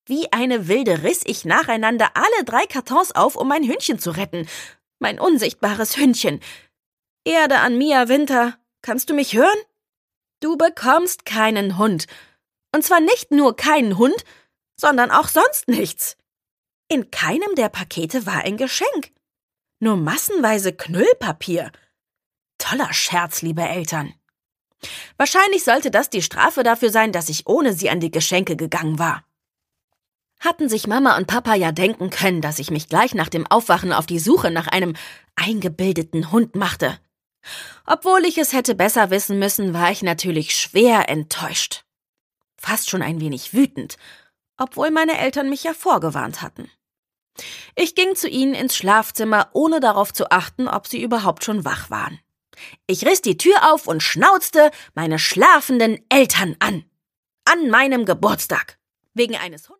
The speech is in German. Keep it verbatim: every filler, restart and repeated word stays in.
Wie eine Wilde riss ich nacheinander alle drei Kartons auf, um mein Hündchen zu retten. Mein unsichtbares Hündchen. Erde an Mia Winter, kannst du mich hören? Du bekommst keinen Hund. Und zwar nicht nur keinen Hund, sondern auch sonst nichts. In keinem der Pakete war ein Geschenk. Nur massenweise Knüllpapier. Toller Scherz, liebe Eltern. Wahrscheinlich sollte das die Strafe dafür sein, dass ich ohne sie an die Geschenke gegangen war. Hatten sich Mama und Papa ja denken können, dass ich mich gleich nach dem Aufwachen auf die Suche nach einem eingebildeten Hund machte. Obwohl ich es hätte besser wissen müssen, war ich natürlich schwer enttäuscht. Fast schon ein wenig wütend, obwohl meine Eltern mich ja vorgewarnt hatten. Ich ging zu ihnen ins Schlafzimmer, ohne darauf zu achten, ob sie überhaupt schon wach waren. Ich riss die Tür auf und schnauzte meine schlafenden Eltern an. An meinem Geburtstag. Wegen eines Hundes.